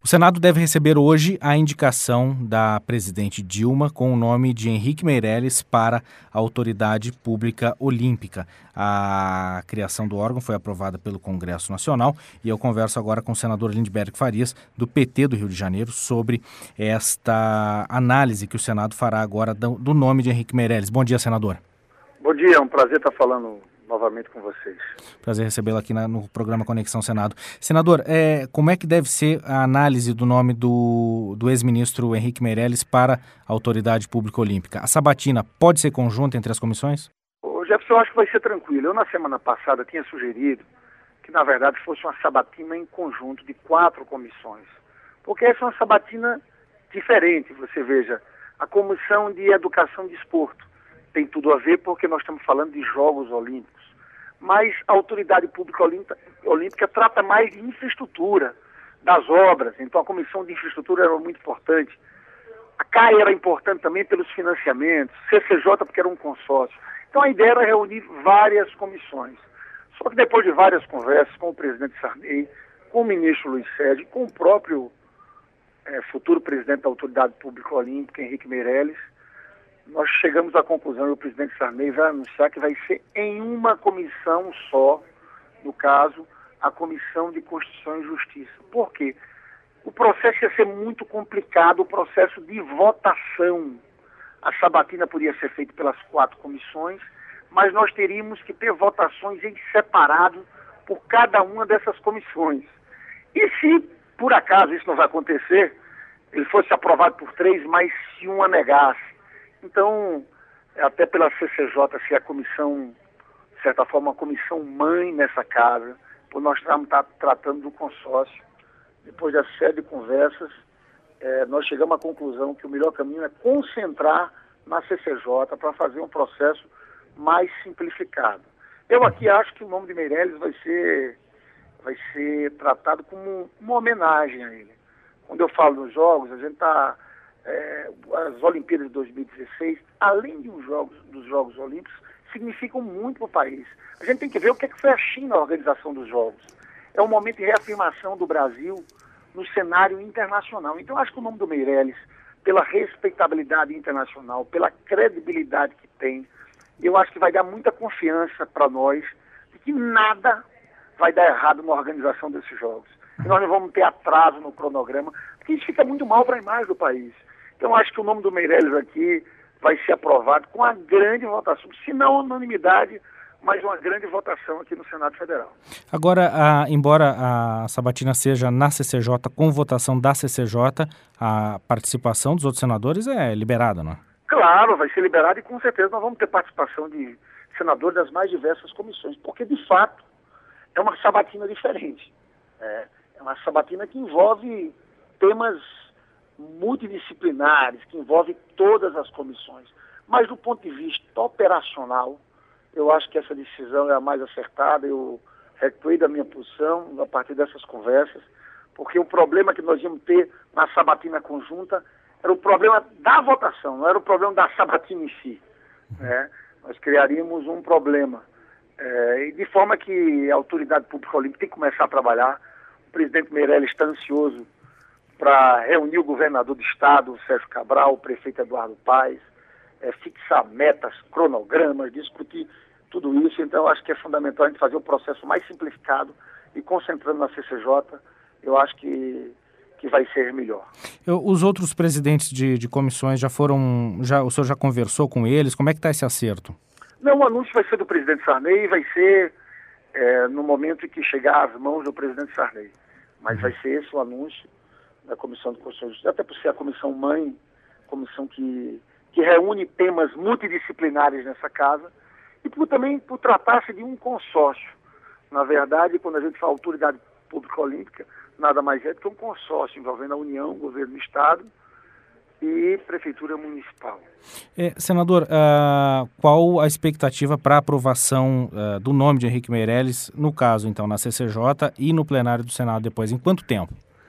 O Senado deve receber hoje a indicação da presidente Dilma com o nome de Henrique Meirelles para a Autoridade Pública Olímpica. A criação do órgão foi aprovada pelo Congresso Nacional e eu converso agora com o senador Lindbergh Farias, do PT do Rio de Janeiro, sobre esta análise que o Senado fará agora do nome de Henrique Meirelles. Bom dia, senador. Bom dia, é um prazer estar falando novamente com vocês. Prazer recebê-lo aqui no programa Conexão Senado. Senador, como é que deve ser a análise do nome do ex-ministro Henrique Meirelles para a Autoridade Pública Olímpica? A sabatina pode ser conjunta entre as comissões? Ô, Jefferson, eu acho que vai ser tranquilo. Eu, na semana passada, tinha sugerido que, na verdade, fosse uma sabatina em conjunto de 4 comissões. Porque essa é uma sabatina diferente, você veja. A Comissão de Educação e Desporto tem tudo a ver porque nós estamos falando de Jogos Olímpicos. Mas a Autoridade Pública Olímpica trata mais de infraestrutura, das obras. Então a Comissão de Infraestrutura era muito importante. A CAI era importante também pelos financiamentos, CCJ porque era um consórcio. Então a ideia era reunir várias comissões. Só que depois de várias conversas com o presidente Sarney, com o ministro Luiz Sérgio, com o próprio futuro presidente da Autoridade Pública Olímpica, Henrique Meirelles, nós chegamos à conclusão, e o presidente Sarney vai anunciar que vai ser em uma comissão só, no caso, a Comissão de Constituição e Justiça. Por quê? O processo ia ser muito complicado, o processo de votação. A sabatina podia ser feita pelas 4 comissões, mas nós teríamos que ter votações em separado por cada uma dessas comissões. E se, por acaso, isso não vai acontecer, ele fosse aprovado por 3, mas se uma negasse, então, até pela CCJ, se a comissão, de certa forma, uma comissão mãe nessa casa, por nós estamos tratando do consórcio, depois da série de conversas, nós chegamos à conclusão que o melhor caminho é concentrar na CCJ para fazer um processo mais simplificado. Eu aqui acho que o nome de Meirelles vai ser tratado como uma homenagem a ele. Quando eu falo dos Jogos, a gente está... as Olimpíadas de 2016, além dos Jogos Olímpicos, significam muito para o país. A gente tem que ver o que foi a China na organização dos Jogos. É um momento de reafirmação do Brasil no cenário internacional. Então, acho que o nome do Meirelles, pela respeitabilidade internacional, pela credibilidade que tem, eu acho que vai dar muita confiança para nós de que nada vai dar errado na organização desses Jogos. E nós não vamos ter atraso no cronograma, porque isso fica muito mal para a imagem do país. Então, acho que o nome do Meirelles aqui vai ser aprovado com a grande votação, se não unanimidade, mas uma grande votação aqui no Senado Federal. Agora, embora a sabatina seja na CCJ, com votação da CCJ, a participação dos outros senadores é liberada, não é? Claro, vai ser liberada e com certeza nós vamos ter participação de senadores das mais diversas comissões, porque de fato é uma sabatina diferente. É uma sabatina que envolve temas multidisciplinares, que envolve todas as comissões. Mas do ponto de vista operacional, eu acho que essa decisão é a mais acertada. Eu recuei da minha posição a partir dessas conversas, porque o problema que nós íamos ter na sabatina conjunta era o problema da votação, não era o problema da sabatina em si. Nós criaríamos um problema. E de forma que a Autoridade Pública Olímpica tem que começar a trabalhar. O presidente Meirelles está ansioso para reunir o governador do estado, Sérgio Cabral, o prefeito Eduardo Paes, fixar metas, cronogramas, discutir tudo isso. Então, acho que é fundamental a gente fazer o processo mais simplificado e concentrando na CCJ, eu acho que vai ser melhor. Os outros presidentes de comissões o senhor já conversou com eles? Como é que está esse acerto? Não, o anúncio vai ser do presidente Sarney e vai ser no momento em que chegar às mãos do presidente Sarney. Mas vai ser esse o anúncio da Comissão de Constituição e Justiça, até por ser a comissão mãe, comissão que reúne temas multidisciplinares nessa casa, e também por tratar-se de um consórcio. Na verdade, quando a gente fala Autoridade Pública Olímpica, nada mais é do que um consórcio envolvendo a União, o Governo do Estado e Prefeitura Municipal. Senador, qual a expectativa para a aprovação do nome de Henrique Meirelles, no caso, então, na CCJ e no plenário do Senado depois? Em quanto tempo?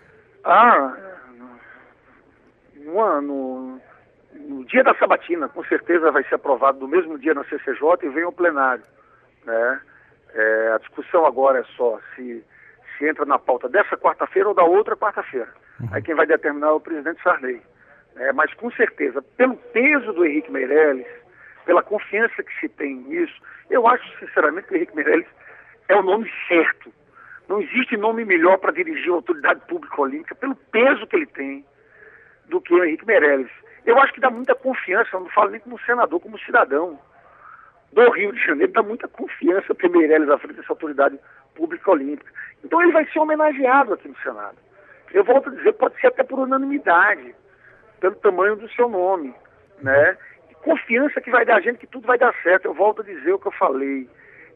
No dia da sabatina, com certeza vai ser aprovado no mesmo dia na CCJ e vem ao plenário. Né? A discussão agora é só se entra na pauta dessa quarta-feira ou da outra quarta-feira. Aí quem vai determinar é o presidente Sarney. Mas com certeza, pelo peso do Henrique Meirelles, pela confiança que se tem nisso, eu acho sinceramente que o Henrique Meirelles é o nome certo. Não existe nome melhor para dirigir a autoridade pública olímpica, pelo peso que ele tem, do que o Henrique Meirelles. Eu acho que dá muita confiança, eu não falo nem como senador, como cidadão do Rio de Janeiro, dá muita confiança para o Meirelles à frente dessa autoridade pública olímpica. Então ele vai ser homenageado aqui no Senado. Eu volto a dizer, pode ser até por unanimidade, pelo tamanho do seu nome, né? E confiança que vai dar a gente que tudo vai dar certo. Eu volto a dizer o que eu falei.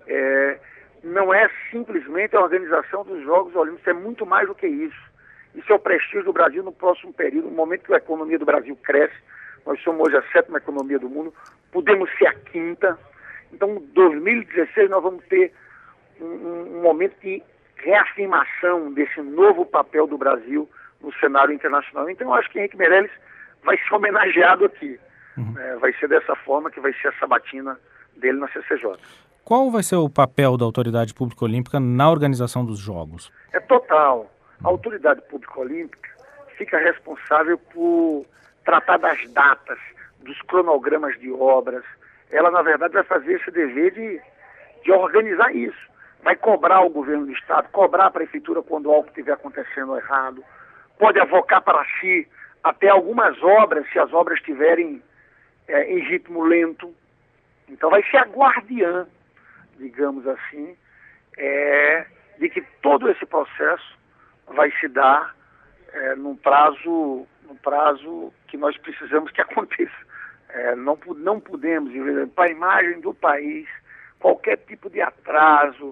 Não é simplesmente a organização dos Jogos Olímpicos, é muito mais do que isso. Isso é o prestígio do Brasil no próximo período, no momento que a economia do Brasil cresce. Nós somos hoje a 7ª economia do mundo, podemos ser a 5ª. Então, em 2016, nós vamos ter um momento de reafirmação desse novo papel do Brasil no cenário internacional. Então, eu acho que Henrique Meirelles vai ser homenageado aqui. Vai ser dessa forma que vai ser a sabatina dele na CCJ. Qual vai ser o papel da Autoridade Pública Olímpica na organização dos Jogos? É total. A Autoridade Pública Olímpica fica responsável por tratar das datas, dos cronogramas de obras. Ela, na verdade, vai fazer esse dever de organizar isso. Vai cobrar o governo do Estado, cobrar a Prefeitura quando algo estiver acontecendo errado. Pode avocar para si até algumas obras, se as obras estiverem em ritmo lento. Então vai ser a guardiã, digamos assim, de que todo esse processo vai se dar num prazo que nós precisamos que aconteça. Não podemos, para a imagem do país, qualquer tipo de atraso,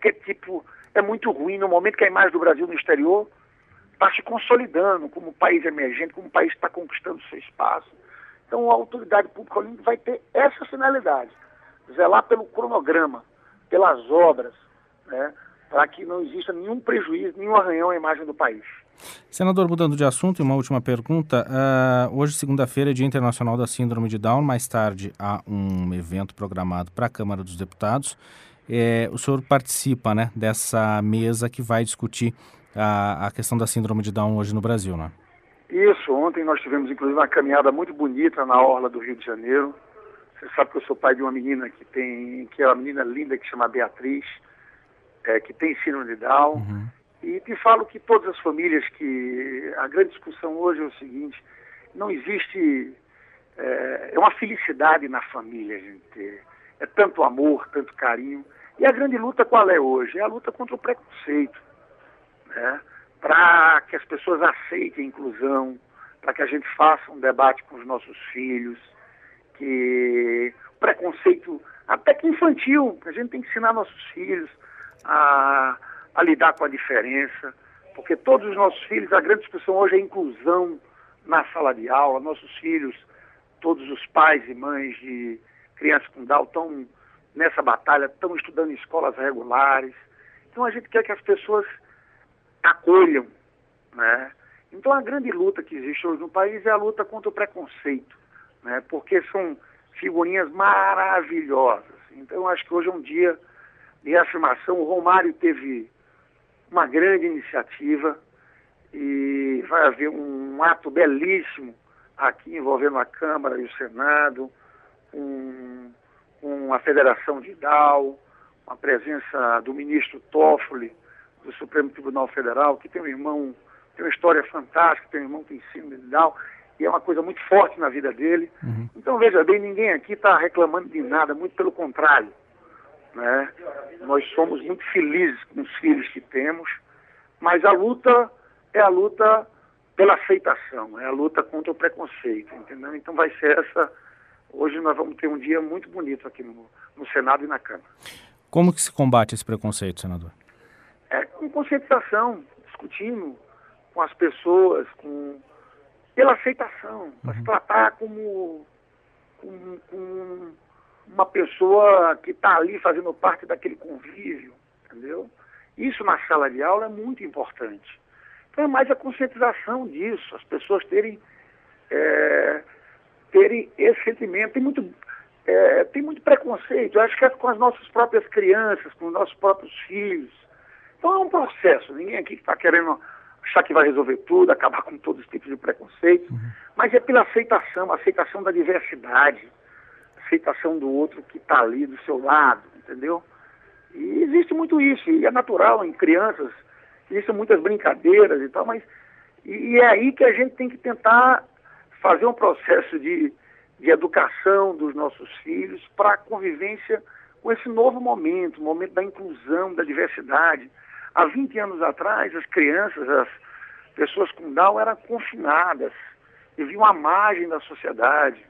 é muito ruim no momento que a imagem do Brasil no exterior está se consolidando como país emergente, como país que está conquistando seu espaço. Então a Autoridade Pública Olímpica vai ter essa finalidade, zelar pelo cronograma, pelas obras, né, para que não exista nenhum prejuízo, nenhum arranhão à imagem do país. Senador, mudando de assunto, e uma última pergunta. Hoje, segunda-feira, é Dia Internacional da Síndrome de Down. Mais tarde, há um evento programado para a Câmara dos Deputados. O senhor participa, né, dessa mesa que vai discutir a questão da Síndrome de Down hoje no Brasil, né? Isso. Ontem nós tivemos, inclusive, uma caminhada muito bonita na orla do Rio de Janeiro. Você sabe que eu sou pai de uma menina que é uma menina linda, que se chama Beatriz, que tem síndrome de Down. Uhum. E te falo que todas as famílias a grande discussão hoje é o seguinte, não existe, é uma felicidade na família a gente ter, é tanto amor, tanto carinho. E a grande luta qual é hoje? É a luta contra o preconceito, né? Para que as pessoas aceitem a inclusão, para que a gente faça um debate com os nossos filhos, que o preconceito, até que infantil, a gente tem que ensinar nossos filhos a lidar com a diferença, porque todos os nossos filhos, a grande discussão hoje é a inclusão na sala de aula. Nossos filhos, todos os pais e mães de crianças com Down estão nessa batalha, estão estudando em escolas regulares. Então a gente quer que as pessoas acolham, né? Então a grande luta que existe hoje no país é a luta contra o preconceito, né? Porque são figurinhas maravilhosas. Então eu acho que hoje é um dia de afirmação. O Romário teve uma grande iniciativa e vai haver um ato belíssimo aqui envolvendo a Câmara e o Senado, com a Federação de Down, com a presença do ministro Toffoli, do Supremo Tribunal Federal, que tem uma história fantástica, tem um irmão que tem síndrome de Down, e é uma coisa muito forte na vida dele. Uhum. Então, veja bem, ninguém aqui está reclamando de nada, muito pelo contrário, né? Nós somos muito felizes com os filhos que temos, mas a luta é a luta pela aceitação, é a luta contra o preconceito, entendeu? Então vai ser essa. Hoje nós vamos ter um dia muito bonito aqui no Senado e na Câmara. Como que se combate esse preconceito, senador? Com conscientização, discutindo com as pessoas, pela aceitação, para se tratar como uma pessoa que está ali fazendo parte daquele convívio, entendeu? Isso na sala de aula é muito importante. Então é mais a conscientização disso, as pessoas terem esse sentimento. Tem muito preconceito, eu acho que é com as nossas próprias crianças, com os nossos próprios filhos. Então é um processo, ninguém aqui está querendo achar que vai resolver tudo, acabar com todos os tipos de preconceito, mas é pela aceitação da diversidade, aceitação do outro que está ali do seu lado, entendeu? E existe muito isso, e é natural em crianças, existem muitas brincadeiras e tal, mas e é aí que a gente tem que tentar fazer um processo de educação dos nossos filhos para a convivência com esse novo momento, o momento da inclusão, da diversidade. Há 20 anos atrás, as crianças, as pessoas com Down eram confinadas, viviam à margem da sociedade,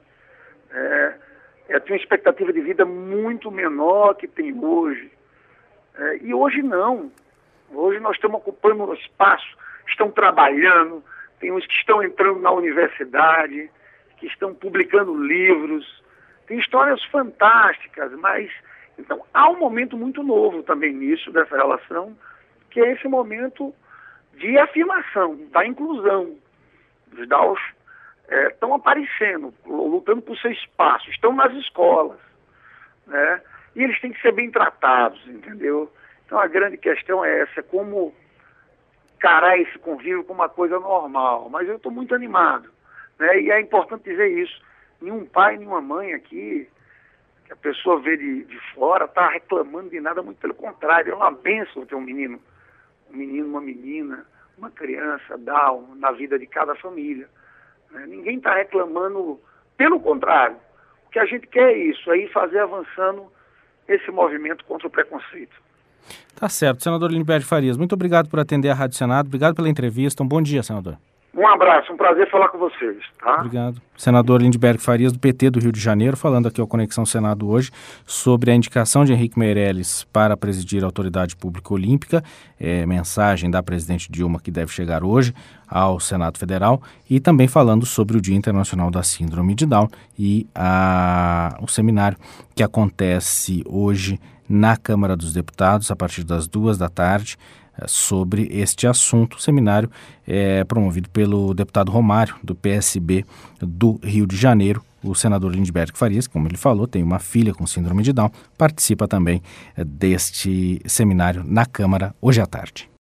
tinha uma expectativa de vida muito menor que tem hoje. E hoje não. Hoje nós estamos ocupando um espaço, estão trabalhando, tem uns que estão entrando na universidade, que estão publicando livros, tem histórias fantásticas, mas então há um momento muito novo também nisso, dessa relação, que é esse momento de afirmação, da inclusão. Os Downs estão aparecendo, lutando por seu espaço, estão nas escolas, né? E eles têm que ser bem tratados, entendeu? Então a grande questão é essa, como encarar esse convívio como uma coisa normal. Mas eu estou muito animado, né? E é importante dizer isso. Nenhum pai, nenhuma mãe aqui, que a pessoa vê de fora, está reclamando de nada, muito pelo contrário. É uma bênção ter um menino, uma menina, uma criança, Down, na vida de cada família, né? Ninguém está reclamando, pelo contrário. O que a gente quer é isso, aí fazer avançando esse movimento contra o preconceito. Tá certo. Senador Lindenberg Farias, muito obrigado por atender a Rádio Senado, obrigado pela entrevista, um bom dia, senador. Um abraço, um prazer falar com vocês. Tá? Obrigado. Senador Lindenberg Farias, do PT do Rio de Janeiro, falando aqui ao Conexão Senado hoje sobre a indicação de Henrique Meirelles para presidir a Autoridade Pública Olímpica, mensagem da presidente Dilma que deve chegar hoje ao Senado Federal, e também falando sobre o Dia Internacional da Síndrome de Down e o seminário que acontece hoje na Câmara dos Deputados, a partir das 14h, sobre este assunto. O seminário é promovido pelo deputado Romário, do PSB do Rio de Janeiro. O senador Lindenberg Farias, como ele falou, tem uma filha com síndrome de Down, participa também deste seminário na Câmara hoje à tarde.